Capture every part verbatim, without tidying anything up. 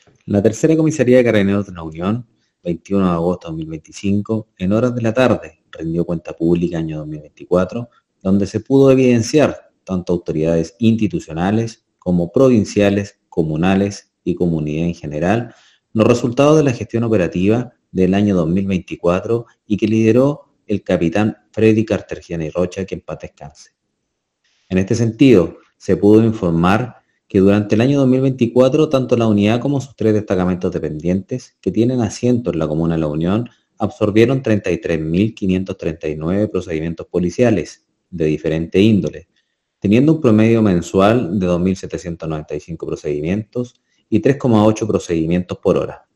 La Tercera Comisaría de Carabineros de la Unión, veintiuno de agosto de dos mil veinticinco, en horas de la tarde, rindió cuenta pública año dos mil veinticuatro, donde se pudo evidenciar tanto autoridades institucionales como provinciales, comunales y comunidad en general, los resultados de la gestión operativa del año dos mil veinticuatro y que lideró el capitán Freddy Cartergiani Rocha, que en paz descanse. En este sentido, se pudo informar que durante el año dos mil veinticuatro, tanto la unidad como sus tres destacamentos dependientes, que tienen asiento en la Comuna de La Unión, absorbieron treinta y tres mil quinientos treinta y nueve procedimientos policiales de diferente índole, teniendo un promedio mensual de dos mil setecientos noventa y cinco procedimientos y tres coma ocho procedimientos por hora.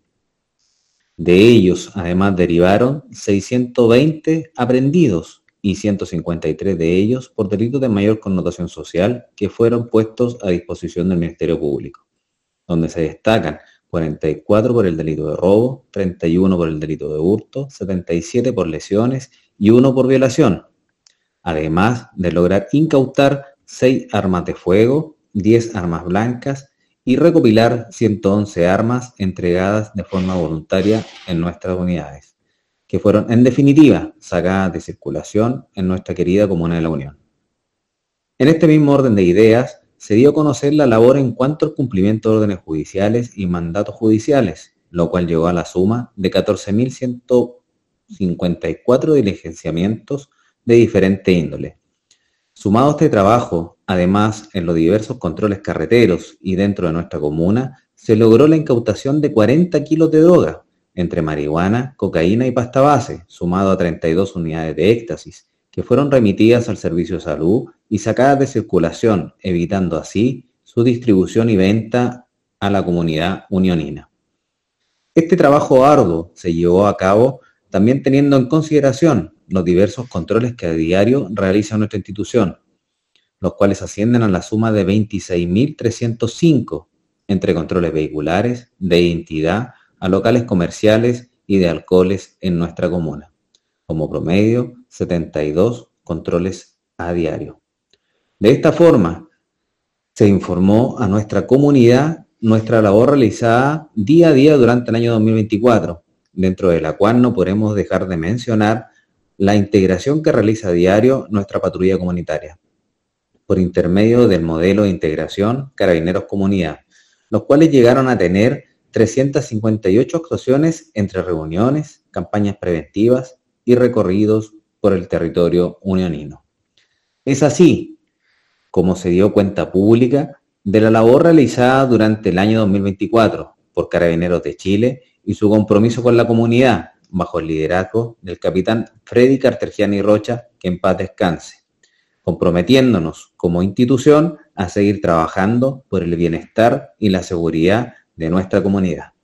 De ellos, además, derivaron seiscientos veinte aprendidos y ciento cincuenta y tres de ellos por delitos de mayor connotación social que fueron puestos a disposición del Ministerio Público, donde se destacan cuarenta y cuatro por el delito de robo, treinta y uno por el delito de hurto, setenta y siete por lesiones y uno por violación, además de lograr incautar seis armas de fuego, diez armas blancas y recopilar ciento once armas entregadas de forma voluntaria en nuestras unidades, que fueron, en definitiva, sacadas de circulación en nuestra querida Comuna de La Unión. En este mismo orden de ideas, se dio a conocer la labor en cuanto al cumplimiento de órdenes judiciales y mandatos judiciales, lo cual llegó a la suma de catorce mil ciento cincuenta y cuatro diligenciamientos de diferente índole. Sumado a este trabajo, además, en los diversos controles carreteros y dentro de nuestra comuna, se logró la incautación de cuarenta kilos de droga, entre marihuana, cocaína y pasta base, sumado a treinta y dos unidades de éxtasis, que fueron remitidas al Servicio de Salud y sacadas de circulación, evitando así su distribución y venta a la comunidad unionina. Este trabajo arduo se llevó a cabo también teniendo en consideración los diversos controles que a diario realiza nuestra institución, los cuales ascienden a la suma de veintiséis mil trescientos cinco, entre controles vehiculares, de identidad, a locales comerciales y de alcoholes en nuestra comuna. Como promedio, setenta y dos controles a diario. De esta forma, se informó a nuestra comunidad nuestra labor realizada día a día durante el año dos mil veinticuatro, dentro de la cual no podemos dejar de mencionar la integración que realiza a diario nuestra patrulla comunitaria, por intermedio del modelo de integración Carabineros Comunidad, los cuales llegaron a tener trescientas cincuenta y ocho actuaciones entre reuniones, campañas preventivas y recorridos por el territorio unionino. Es así como se dio cuenta pública de la labor realizada durante el año dos mil veinticuatro por Carabineros de Chile y su compromiso con la comunidad, bajo el liderazgo del capitán Freddy Cartergiani Rocha, que en paz descanse, comprometiéndonos como institución a seguir trabajando por el bienestar y la seguridad de nuestra comunidad.